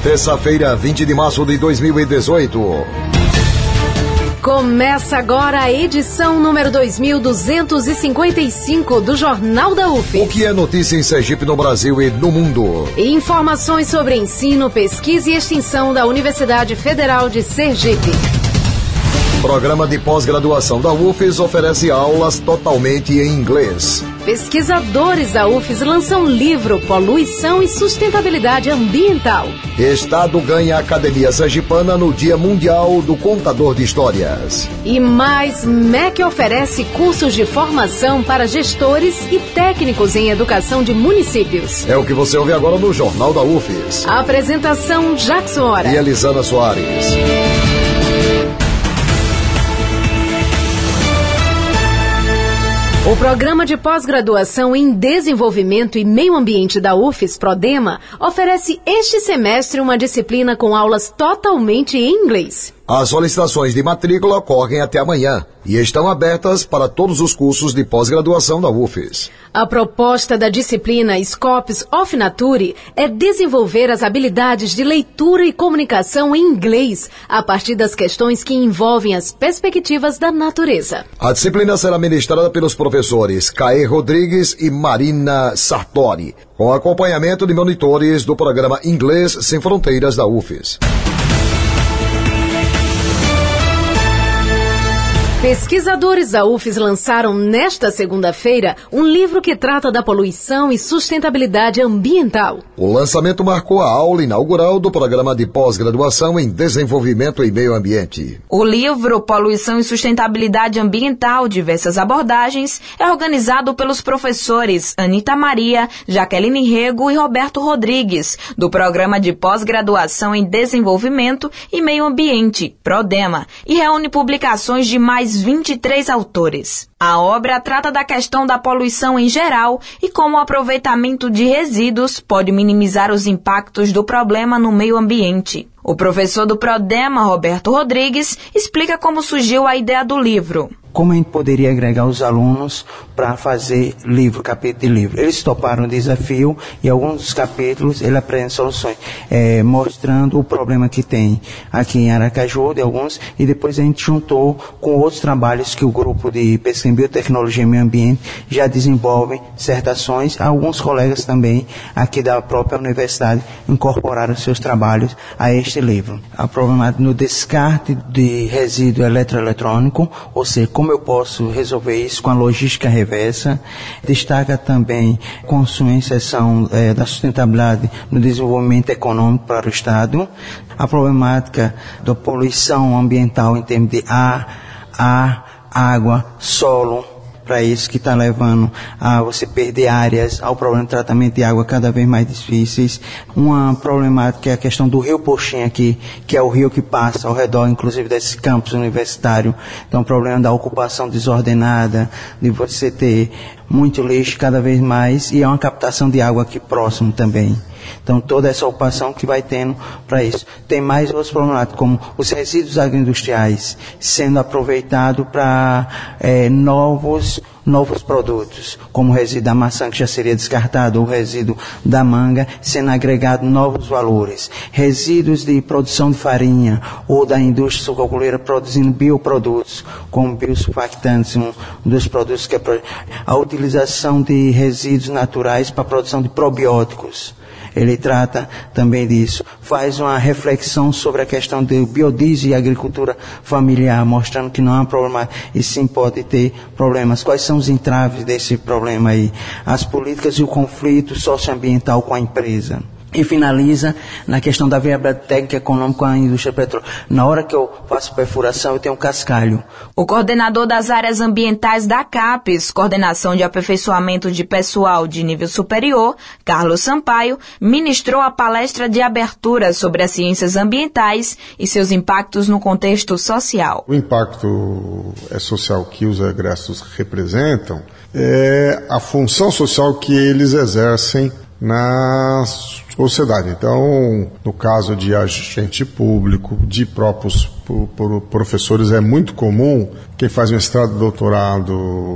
Terça-feira, 20 de março de 2018. Começa agora a edição número 2255 do Jornal da UFES. O que é notícia em Sergipe, no Brasil e no mundo? Informações sobre ensino, pesquisa e extensão da Universidade Federal de Sergipe. Programa de pós-graduação da UFES oferece aulas totalmente em inglês. Pesquisadores da UFES lançam livro Poluição e Sustentabilidade Ambiental. Estado ganha a Academia Sergipana no Dia Mundial do Contador de Histórias. E mais, MEC oferece cursos de formação para gestores e técnicos em educação de municípios. É o que você ouve agora no Jornal da UFES. A apresentação Jackson Hora e Elisana Soares. O Programa de Pós-Graduação em Desenvolvimento e Meio Ambiente da UFES, PRODEMA, oferece este semestre uma disciplina com aulas totalmente em inglês. As solicitações de matrícula ocorrem até amanhã e estão abertas para todos os cursos de pós-graduação da UFES. A proposta da disciplina Scopes of Nature é desenvolver as habilidades de leitura e comunicação em inglês a partir das questões que envolvem as perspectivas da natureza. A disciplina será ministrada pelos professores Caê Rodrigues e Marina Sartori, com acompanhamento de monitores do programa Inglês Sem Fronteiras da UFES. Pesquisadores da UFES lançaram nesta segunda-feira um livro que trata da poluição e sustentabilidade ambiental. O lançamento marcou a aula inaugural do Programa de Pós-Graduação em Desenvolvimento e Meio Ambiente. O livro Poluição e Sustentabilidade Ambiental, Diversas Abordagens, é organizado pelos professores Anita Maria, Jaqueline Rego e Roberto Rodrigues, do Programa de Pós-Graduação em Desenvolvimento e Meio Ambiente, PRODEMA, e reúne publicações de mais 23 autores. A obra trata da questão da poluição em geral e como o aproveitamento de resíduos pode minimizar os impactos do problema no meio ambiente. O professor do PRODEMA, Roberto Rodrigues, explica como surgiu a ideia do livro. Como a gente poderia agregar os alunos para fazer capítulo de livro. Eles toparam o desafio e alguns dos capítulos ele apresenta soluções, mostrando o problema que tem aqui em Aracaju, de alguns, e depois a gente juntou com outros trabalhos que o grupo de pesquisa em biotecnologia e meio ambiente já desenvolve certas ações. Alguns colegas também aqui da própria universidade incorporaram seus trabalhos a este livro. A problemática no descarte de resíduo eletroeletrônico, ou seja, como eu posso resolver isso com a logística reversa. Destaca também com sua inserção da sustentabilidade no desenvolvimento econômico para o Estado. A problemática da poluição ambiental em termos de ar, água, solo, para isso que está levando a você perder áreas, ao problema de tratamento de água cada vez mais difíceis. Uma problemática é a questão do rio Poxinha aqui, que é o rio que passa ao redor, inclusive, desse campus universitário. Então, o problema da ocupação desordenada, de você ter muito lixo cada vez mais, e é uma captação de água aqui próximo também. Então, toda essa ocupação que vai tendo para isso. Tem mais outros problemas, como os resíduos agroindustriais sendo aproveitados para novos produtos, como o resíduo da maçã que já seria descartado, ou o resíduo da manga sendo agregado novos valores. Resíduos de produção de farinha ou da indústria sucroalcooleira produzindo bioprodutos, como biosurfactantes, um dos produtos que é a utilização de resíduos naturais para a produção de probióticos. Ele trata também disso. Faz uma reflexão sobre a questão do biodiesel e agricultura familiar, mostrando que não há problema e sim pode ter problemas. Quais são os entraves desse problema aí? As políticas e o conflito socioambiental com a empresa. E finaliza na questão da viabilidade técnica e econômica com a indústria petrolífera. Na hora que eu faço perfuração, eu tenho um cascalho. O coordenador das áreas ambientais da CAPES, Coordenação de Aperfeiçoamento de Pessoal de Nível Superior, Carlos Sampaio, ministrou a palestra de abertura sobre as ciências ambientais e seus impactos no contexto social. O impacto social que os egressos representam é a função social que eles exercem na sociedade. Então, no caso de agente público, de próprios professores, é muito comum quem faz mestrado, doutorado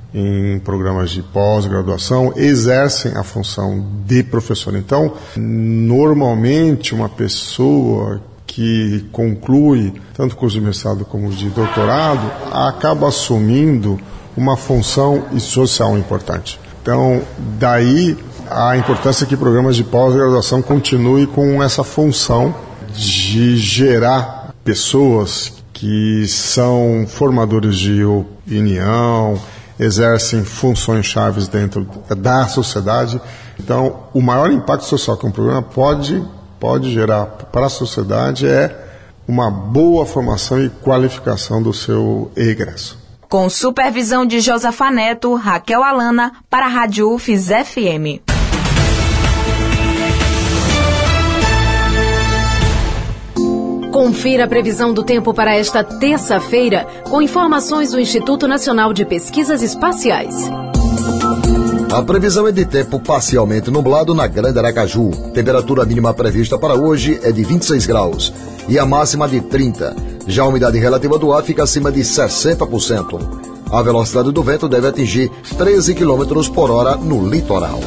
em programas de pós-graduação, exercem a função de professor. Então, normalmente, uma pessoa que conclui tanto curso de mestrado como de doutorado acaba assumindo uma função social importante. Então, daí a importância que programas de pós-graduação continuem com essa função de gerar pessoas que são formadores de opinião, exercem funções chaves dentro da sociedade. Então, o maior impacto social que um programa pode gerar para a sociedade é uma boa formação e qualificação do seu egresso. Com supervisão de Josafa Neto, Raquel Alana, para a Rádio UFES FM. Confira a previsão do tempo para esta terça-feira, com informações do Instituto Nacional de Pesquisas Espaciais. A previsão é de tempo parcialmente nublado na Grande Aracaju. Temperatura mínima prevista para hoje é de 26 graus e a máxima de 30. Já a umidade relativa do ar fica acima de 60%. A velocidade do vento deve atingir 13 km por hora no litoral.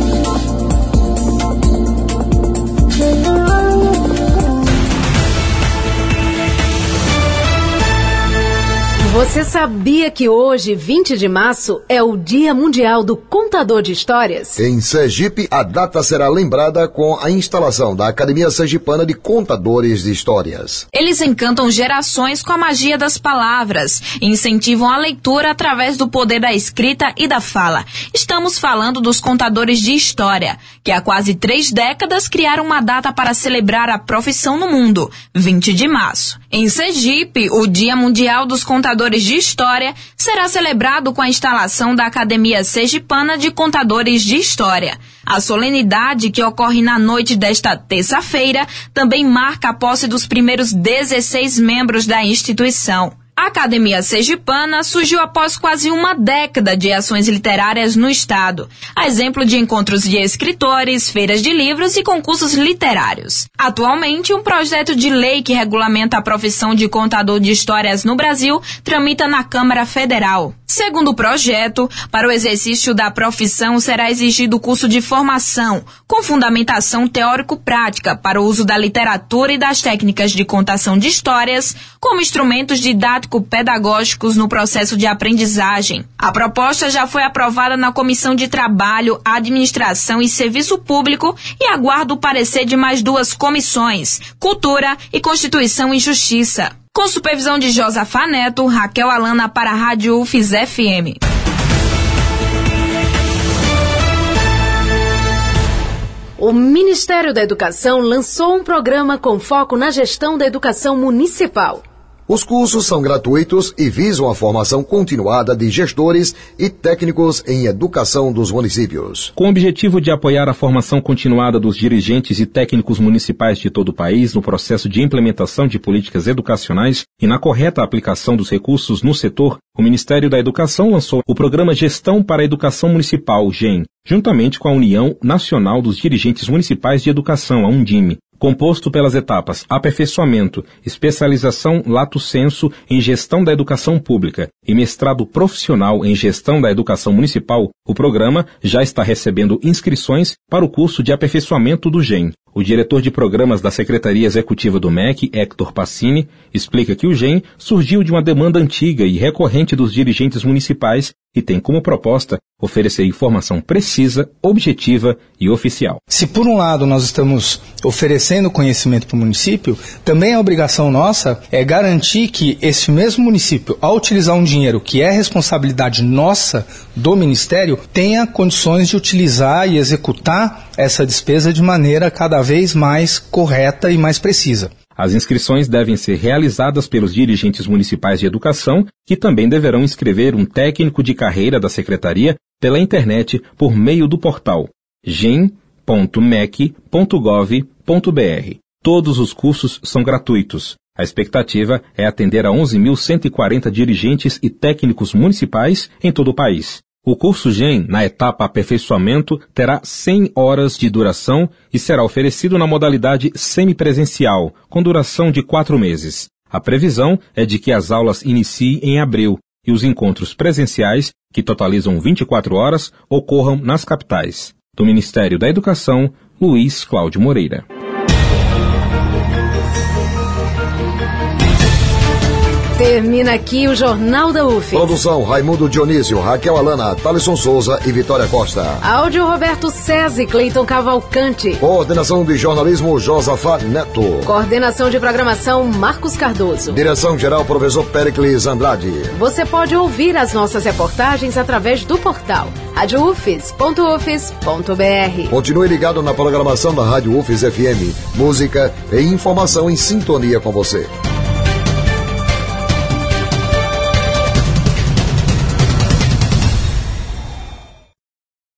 Você sabia que hoje, 20 de março, é o Dia Mundial do Contador de Histórias? Em Sergipe, a data será lembrada com a instalação da Academia Sergipana de Contadores de Histórias. Eles encantam gerações com a magia das palavras e incentivam a leitura através do poder da escrita e da fala. Estamos falando dos contadores de história, que há quase 3 décadas criaram uma data para celebrar a profissão no mundo, 20 de março. Em Sergipe, o Dia Mundial dos Contadores de História será celebrado com a instalação da Academia Sergipana de Contadores de História. A solenidade, que ocorre na noite desta terça-feira, também marca a posse dos primeiros 16 membros da instituição. A Academia Sergipana surgiu após quase uma década de ações literárias no estado, a exemplo de encontros de escritores, feiras de livros e concursos literários. Atualmente, um projeto de lei que regulamenta a profissão de contador de histórias no Brasil tramita na Câmara Federal. Segundo o projeto, para o exercício da profissão será exigido curso de formação, com fundamentação teórico-prática para o uso da literatura e das técnicas de contação de histórias como instrumentos didático-pedagógicos no processo de aprendizagem. A proposta já foi aprovada na Comissão de Trabalho, Administração e Serviço Público e aguarda o parecer de mais 2 comissões, Cultura e Constituição e Justiça. Com supervisão de Josafa Neto, Raquel Alana para a Rádio UFES FM. O Ministério da Educação lançou um programa com foco na gestão da educação municipal. Os cursos são gratuitos e visam a formação continuada de gestores e técnicos em educação dos municípios. Com o objetivo de apoiar a formação continuada dos dirigentes e técnicos municipais de todo o país no processo de implementação de políticas educacionais e na correta aplicação dos recursos no setor, o Ministério da Educação lançou o Programa Gestão para a Educação Municipal, GEM, juntamente com a União Nacional dos Dirigentes Municipais de Educação, a Undime. Composto pelas etapas aperfeiçoamento, especialização lato sensu em gestão da educação pública e mestrado profissional em gestão da educação municipal, o programa já está recebendo inscrições para o curso de aperfeiçoamento do GEM. O diretor de programas da Secretaria Executiva do MEC, Héctor Passini, explica que o GEM surgiu de uma demanda antiga e recorrente dos dirigentes municipais e tem como proposta oferecer informação precisa, objetiva e oficial. Se por um lado nós estamos oferecendo conhecimento para o município, também a obrigação nossa é garantir que esse mesmo município, ao utilizar um dinheiro que é responsabilidade nossa do Ministério, tenha condições de utilizar e executar essa despesa de maneira cada vez mais correta e mais precisa. As inscrições devem ser realizadas pelos dirigentes municipais de educação, que também deverão inscrever um técnico de carreira da Secretaria pela internet por meio do portal gem.mec.gov.br. Todos os cursos são gratuitos. A expectativa é atender a 11.140 dirigentes e técnicos municipais em todo o país. O curso GEM, na etapa aperfeiçoamento, terá 100 horas de duração e será oferecido na modalidade semipresencial, com duração de 4 meses. A previsão é de que as aulas iniciem em abril e os encontros presenciais, que totalizam 24 horas, ocorram nas capitais. Do Ministério da Educação, Luiz Cláudio Moreira. Termina aqui o Jornal da UFES. Produção Raimundo Dionísio, Raquel Alana, Thaleson Souza e Vitória Costa. Áudio Roberto César e Cleiton Cavalcante. Coordenação de jornalismo Josafá Neto. Coordenação de programação Marcos Cardoso. Direção-geral Professor Péricles Andrade. Você pode ouvir as nossas reportagens através do portal radioufes.ufes.br. Continue ligado na programação da Rádio UFES FM. Música e informação em sintonia com você.